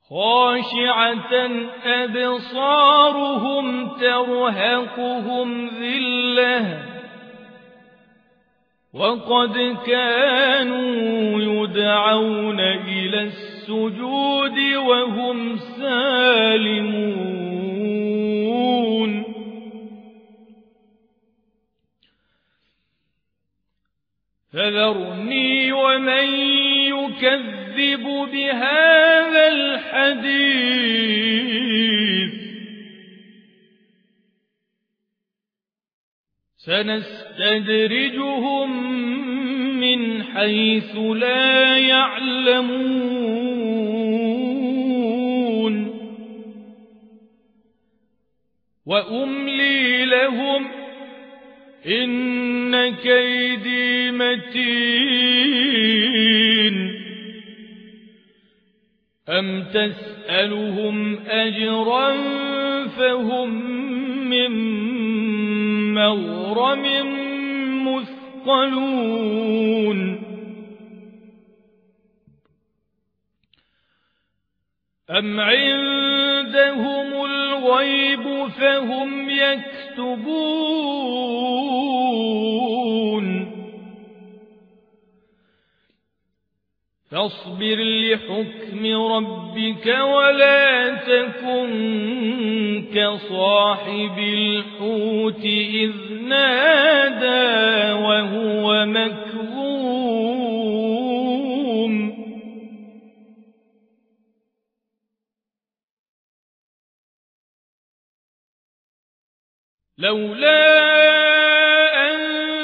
خاشعة أبصارهم ترهقهم ذلة وقد كانوا يدعون إلى السجود وهم سالمون فذرني ومن يكذب بهذا الحديث سنستدرجهم من حيث لا يعلمون وأملي لهم إن كيدي متين أم تسألهم أجرا فهم من مغرم مثقلون أم عندهم الغيب فهم يكتبون فاصبر لحكم ربك ولا تكن كصاحب الحوت إذ نادى وهو مكظوم لولا أن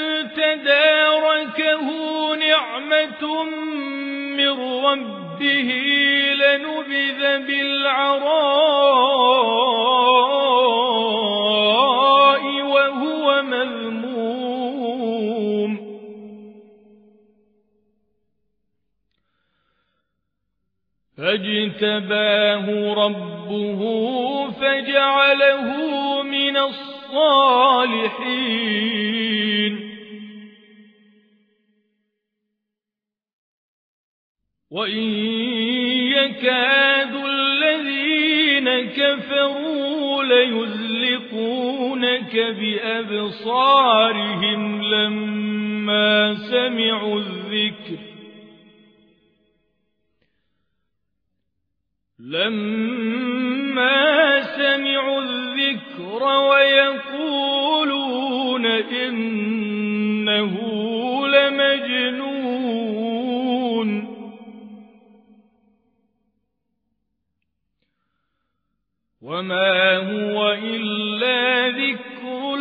تداركه نعمة من ربه لنبذ بالعراء وهو مذموم فاجتباه ربه فجعله من الصالحين وإن يكاد الذين كفروا ليزلقونك بأبصارهم لما سمعوا الذكر ويقولون إنه لمجنون وما هو إلا ذكر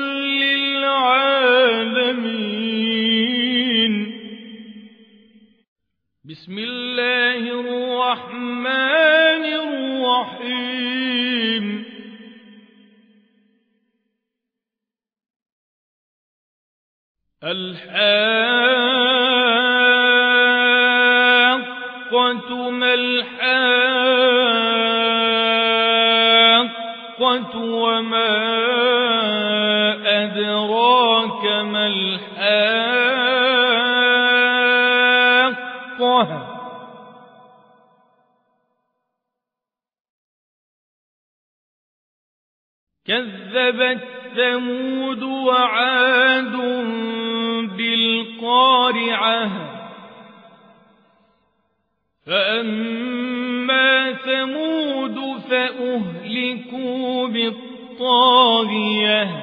للعالمين بسم الله الرحمن الرحيم الحاقة ما الحاقة وما أدراك ما الحاقة كذبت ثمود وعاد بالقارعة فأما ثمود فأهلكوا بالطاغية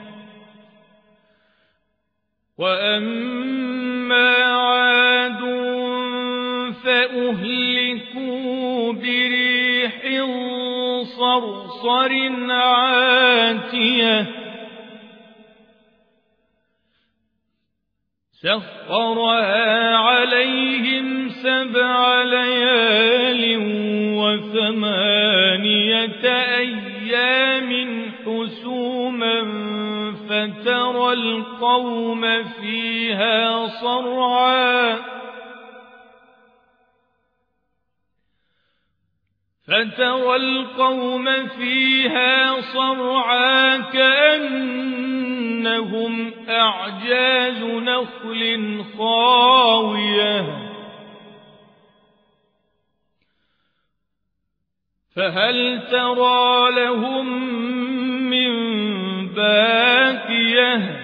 وأما عاد فأهلكوا بريح صرصر عاتية سخرها عليهم 7 ليال و8 أيام حسوما فترى القوم فيها صرعا كأنهم أعجاز نخل خاوية فهل ترى لهم من باقية